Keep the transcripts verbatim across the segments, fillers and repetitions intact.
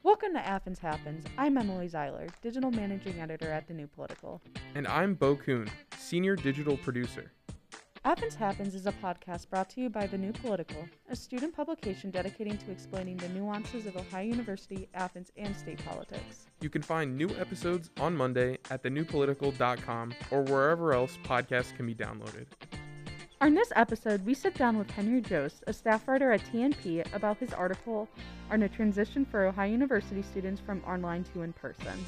Welcome to Athens Happens. I'm Emily Zeiler, Digital Managing Editor at The New Political. And I'm Bo Kuhn, Senior Digital Producer. Athens Happens is a podcast brought to you by The New Political, a student publication dedicating to explaining the nuances of Ohio University, Athens, and state politics. You can find new episodes on Monday at the new political dot com or wherever else podcasts can be downloaded. On this episode, we sit down with Henry Jost, a staff writer at T N P, about his article on the transition for Ohio University students from online to in-person.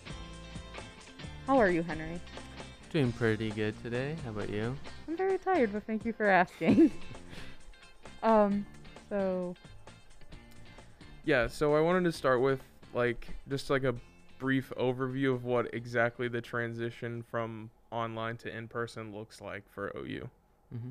How are you, Henry? Doing pretty good today. How about you? I'm very tired, but thank you for asking. um, so... Yeah, so I wanted to start with, like, just like a brief overview of what exactly the transition from online to in-person looks like for O U. Mm-hmm.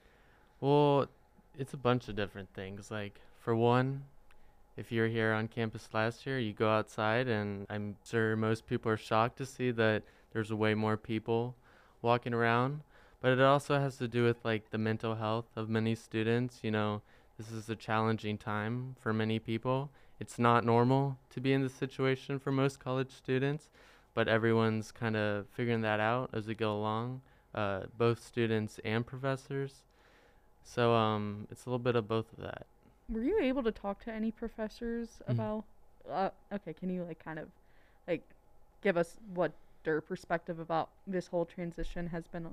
Well, it's a bunch of different things. Like, for one, if you're here on campus last year, you go outside, and I'm sure most people are shocked to see that there's way more people walking around. But it also has to do with, like, the mental health of many students. You know, this is a challenging time for many people. It's not normal to be in this situation for most college students, but everyone's kind of figuring that out as we go along, uh, both students and professors. So um, it's a little bit of both of that. Were you able to talk to any professors Mhm. about, uh, okay, can you, like, kind of, like, give us what their perspective about this whole transition has been?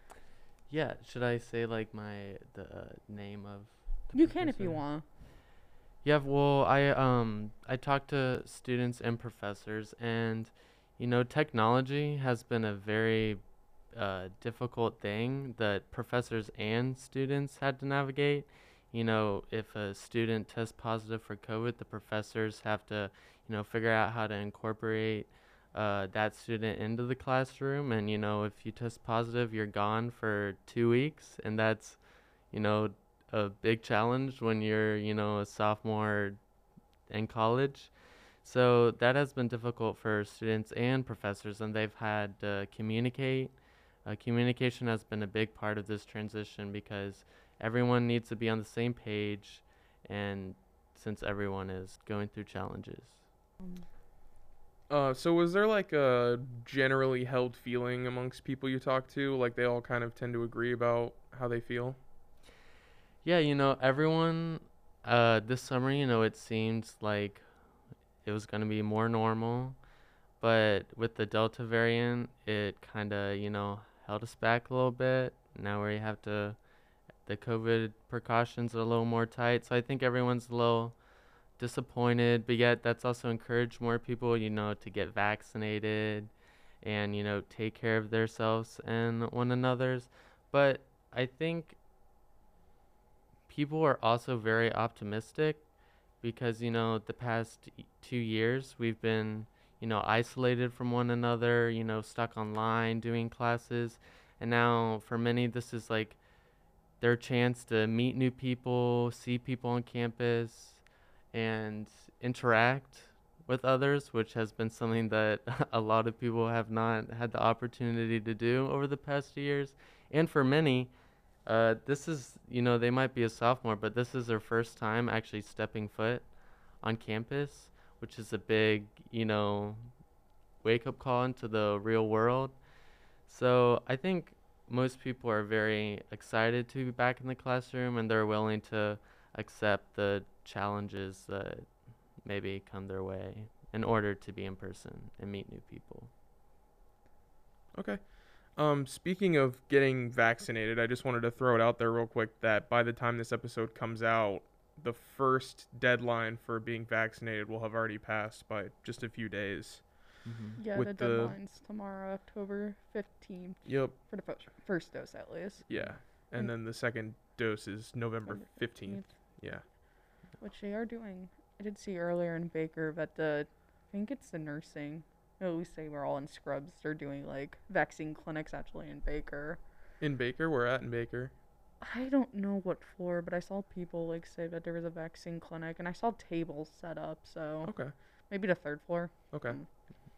Yeah, should I say, like, my, the uh, name of the You can if you professor? want. Yeah, well, I um I talked to students and professors, and you know, technology has been a very uh, difficult thing that professors and students had to navigate. You know, if a student tests positive for COVID, the professors have to, you know, figure out how to incorporate uh, that student into the classroom. And you know, if you test positive, you're gone for two weeks, and that's, you know, a big challenge when you're, you know, a sophomore in college. So that has been difficult for students and professors, and they've had to communicate. Uh, communication has been a big part of this transition because everyone needs to be on the same page, and since everyone is going through challenges. Um, Uh, so was there like a generally held feeling amongst people you talk to? Like they all kind of tend to agree about how they feel? Yeah, you know, everyone uh, this summer, you know, it seemed like it was going to be more normal. But with the Delta variant, it kind of, you know, held us back a little bit. Now we have to, the COVID precautions are a little more tight. So I think everyone's a little disappointed, but yet that's also encouraged more people, you know, to get vaccinated and, you know, take care of themselves and one another's. But I think people are also very optimistic because, you know, the past y- two years we've been, you know, isolated from one another, you know, stuck online doing classes. And now for many, this is like their chance to meet new people, see people on campus, and interact with others, which has been something that a lot of people have not had the opportunity to do over the past few years. And for many, uh, this is, you know, they might be a sophomore, but this is their first time actually stepping foot on campus, which is a big, you know, wake up call into the real world. So I think most people are very excited to be back in the classroom, and they're willing to accept the challenges that maybe come their way in order to be in person and meet new people. Okay. Um, speaking of getting vaccinated, I just wanted to throw it out there real quick that by the time this episode comes out, the first deadline for being vaccinated will have already passed by just a few days. Mm-hmm. yeah, With the the- deadline's tomorrow, October fifteenth, Yep. for the fir- first dose at least. Yeah. And And- then the second dose is November November fifteenth. Yeah. Which they are doing. I did see earlier in Baker, but the, I think it's the nursing. No, we say we're all in scrubs. They're doing like vaccine clinics actually in Baker. In Baker, we're at in Baker. I don't know what floor, but I saw people like say that there was a vaccine clinic, and I saw tables set up. So Okay. maybe the third floor. Okay. Mm.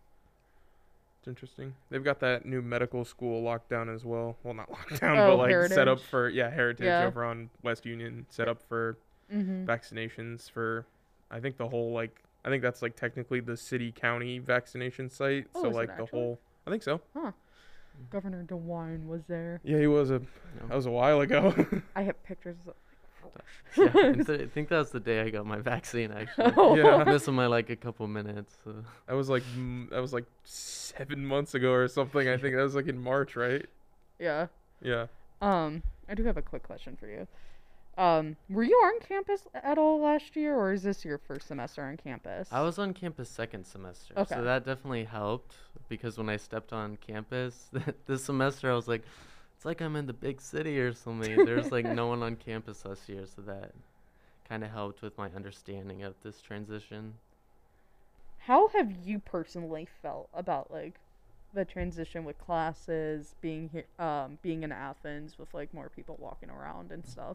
It's interesting. They've got that new medical school locked down as well. Well, not locked down, Oh, but like set up Heritage. for, yeah, Heritage Yeah. over on West Union, set up for Mm-hmm. vaccinations for, I think, the whole like I think that's like technically the city county vaccination site. Oh, so is it like the actually? whole. I think so. Huh. Governor DeWine was there. Yeah, he was a. That No. was a while ago. I have pictures. Of, Yeah, I th- I think that was the day I got my vaccine. Actually, Yeah. missing by like a couple minutes. So. That was like mm, that was like seven months ago or something. I think that was like in March, right? Yeah. Yeah. Um, I do have a quick question for you. Um, were you on campus at all last year, or is this your first semester on campus? I was on campus second semester, Okay. so that definitely helped because when I stepped on campus this semester, I was like, it's like I'm in the big city or something. There's like no one on campus last year, so that kind of helped with my understanding of this transition. How have you personally felt about like the transition with classes being here, um, being in Athens with like more people walking around and stuff?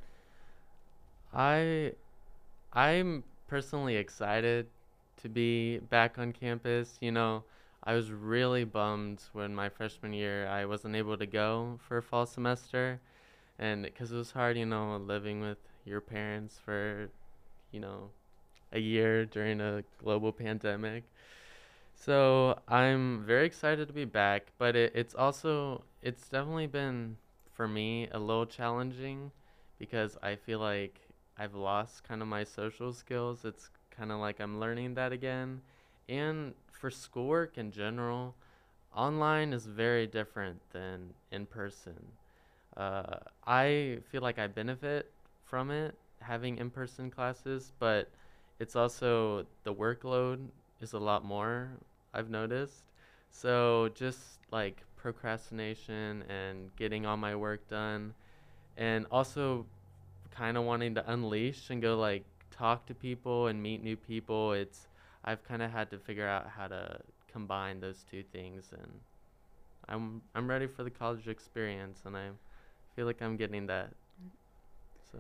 I I'm personally excited to be back on campus. You know, I was really bummed when my freshman year I wasn't able to go for a fall semester, and because it was hard, you know, living with your parents for, you know, a year during a global pandemic. So I'm very excited to be back, but it, it's also it's definitely been for me a little challenging because I feel like I've lost kind of my social skills. It's kind of like I'm learning that again. And for schoolwork in general, online is very different than in person. Uh, I feel like I benefit from it having in-person classes, but it's also the workload is a lot more, I've noticed. So just like procrastination and getting all my work done, and also kind of wanting to unleash and go like talk to people and meet new people. It's I've kind of had to figure out how to combine those two things, and I'm I'm ready for the college experience, and I feel like I'm getting that. So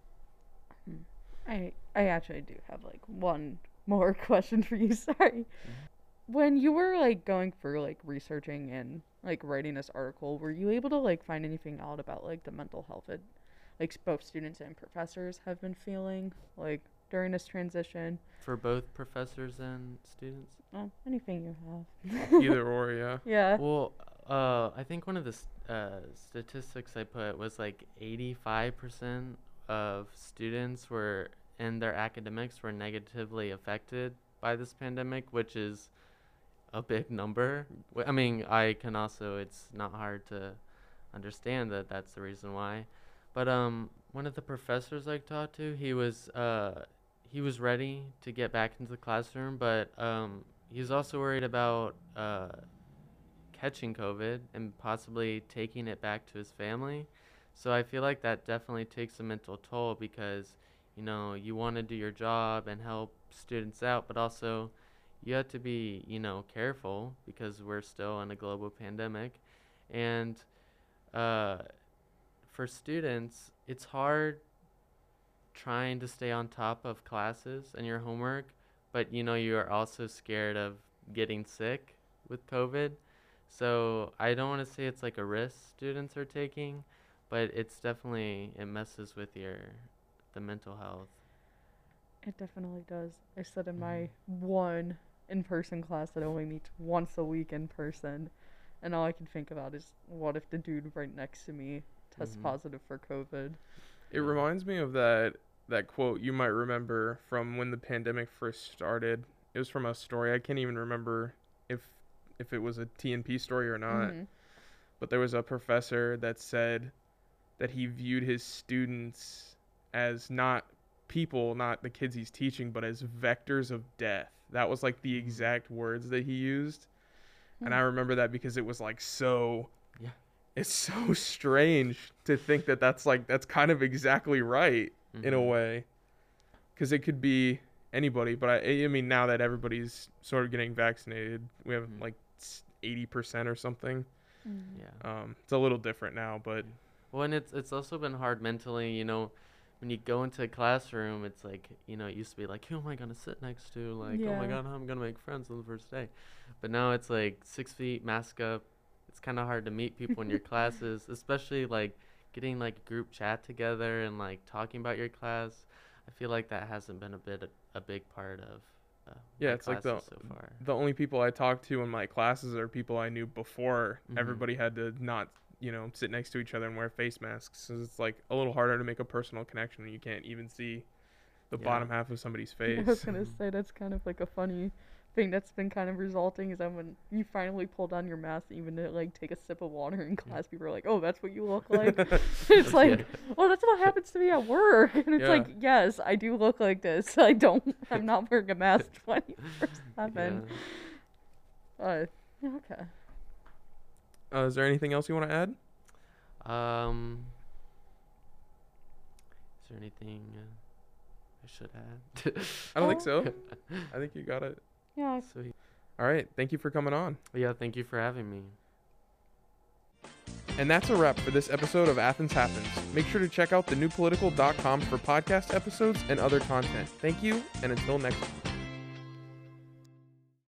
I I actually do have like one more question for you. Sorry. When you were like going through like researching and like writing this article, were you able to like find anything out about like the mental health that like both students and professors have been feeling like during this transition? for both professors and students. Oh, anything you have. Either or, yeah. Yeah. Well, uh, I think one of the s- uh, statistics I put was like eighty-five percent of students were in their academics were negatively affected by this pandemic, which is a big number. Wh- I mean, I can also, it's not hard to understand that that's the reason why. But um, one of the professors I talked to, he was uh, he was ready to get back into the classroom, but um, he was also worried about uh, catching COVID and possibly taking it back to his family. So I feel like that definitely takes a mental toll because, you know, you want to do your job and help students out, but also you have to be, you know, careful because we're still in a global pandemic. And uh, for students, it's hard trying to stay on top of classes and your homework, but you know, you are also scared of getting sick with COVID. So I don't want to say it's like a risk students are taking, but it's definitely, it messes with your, the mental health. It definitely does. I said in my Mhm. one in-person class that only meets once a week in person, and all I can think about is what if the dude right next to me tests Mhm. positive for COVID? It Yeah. reminds me of that that quote you might remember from when the pandemic first started. It was from a story. I can't even remember if if it was a T N P story or not. Mhm. But there was a professor that said that he viewed his students as not people, not the kids he's teaching, but as vectors of death. That was like the Mhm. exact words that he used. And Hmm. I remember that because it was like so Yeah. it's so strange to think that that's like that's kind of exactly right in a Mhm. way, because it could be anybody. But I, I mean, now that everybody's sort of getting vaccinated, we have Mhm. like eighty percent or something. Mm. Yeah. Um, it's a little different now, but Well, and it's it's also been hard mentally, you know, when you go into a classroom, it's like, you know, it used to be like, who am I gonna sit next to? Like, oh my Yeah. God, how am I gonna make friends on the first day? But now it's like six feet, mask up. It's kind of hard to meet people in your classes, especially like getting like a group chat together and like talking about your class. I feel like that hasn't been a bit a big part of Yeah, my it's like the classes so far. the only people I talk to in my classes are people I knew before Mhm. everybody had to not, you know, sit next to each other and wear face masks. So it's like a little harder to make a personal connection when you can't even see the Yeah. bottom half of somebody's I was face. gonna Mhm. say that's kind of like a funny thing that's been kind of resulting is that when you finally pull down your mask, even to like take a sip of water in class, people are like, "Oh, that's what you look like." It's like, Yeah. "Oh, that's what happens to me at work," and it's Yeah. like, "Yes, I do look like this. I don't. I'm not wearing a mask twenty-four seven." Yeah. Uh, yeah, okay. Uh, is there anything else you want to add? Um, is there anything uh, I should add? I don't think Oh. so. I think you got it. Yeah. Sweet. All right. Thank you for coming on. Yeah, thank you for having me. And that's a wrap for this episode of Athens Happens. Make sure to check out the new political dot com for podcast episodes and other content. Thank you, and until next time.